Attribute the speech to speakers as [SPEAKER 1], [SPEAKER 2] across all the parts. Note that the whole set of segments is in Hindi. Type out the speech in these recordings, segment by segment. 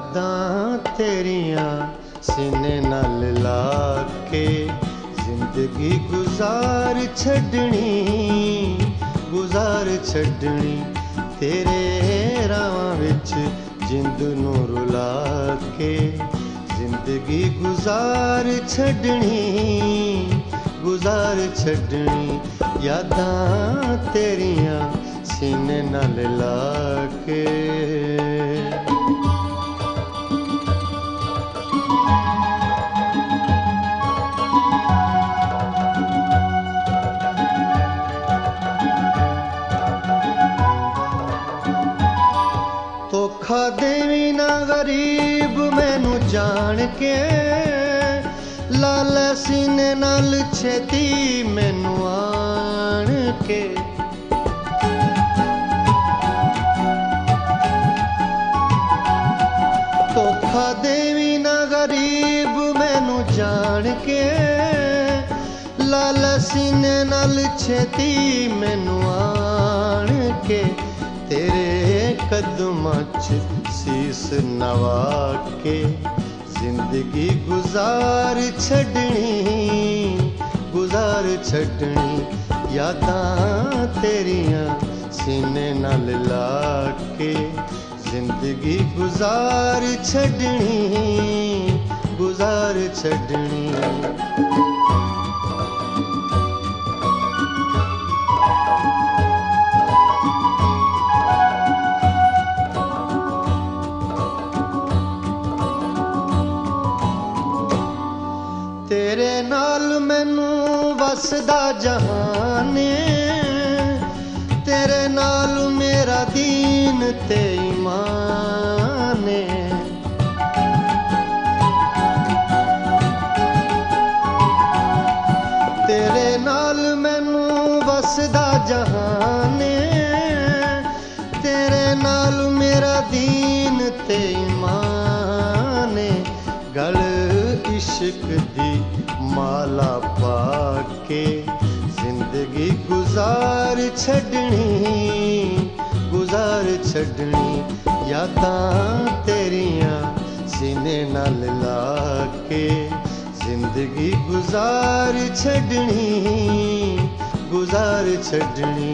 [SPEAKER 1] यादां तेरियां सीने नाल ला के जिंदगी गुजार छड्डनी तेरे रावां विच जिंद नूं रुला के जिंदगी गुजार छड्डनी यादां तेरियां सीने नाल ला के। धोखा देवी ना गरीब मैनू जान के लाल सीने नाल छेती मैनू आन के। धोखा देवी ना गरीब मैनू जान के लाल सीने नाल छेती मैनू आन के तेरे कदमां च सीस नवा के जिंदगी गुजार छड्डनी यादां तेरियां सीने नाल ला के जिंदगी गुजार छड्डनी। तेरे नाल मैनू वसदा जहान तेरे नाल मेरा दीन ते ईमान तेरे नाल मैनू वसदा जहान तेरे नाल मेरा दीन ते ईमान गल इश्क दी माला पाके जिंदगी गुजार छड्डनी यादां तेरियां सीने नाल ला के जिंदगी गुजार छड्डनी।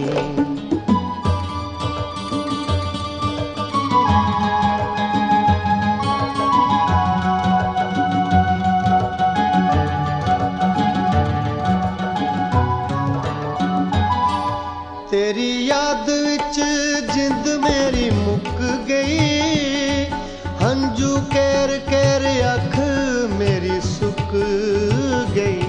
[SPEAKER 1] तेरी याद विच जिंद मेरी मुक गई हंजू केर केर अख मेरी सुक गई।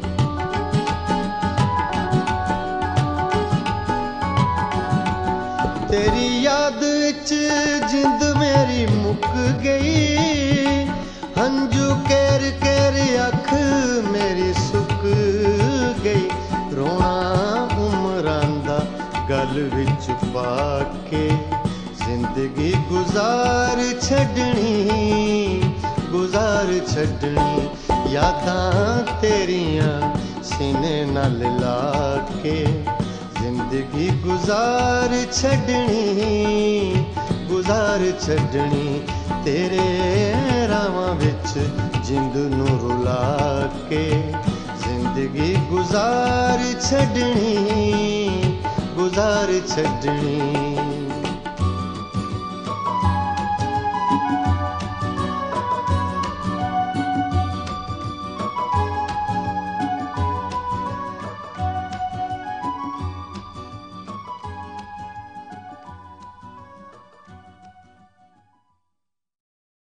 [SPEAKER 1] तेरी याद विच जिंद मेरी मुक गई हंजू केर केर अख मेरी सुक गई। रोना गल विच पाके जिंदगी गुजार छड्डनी यादां तेरियां सीने नाल ला के जिंदगी गुजार छड्डनी तेरे रावां विच जिंद नूं रुला के जिंदगी गुजार छड्डनी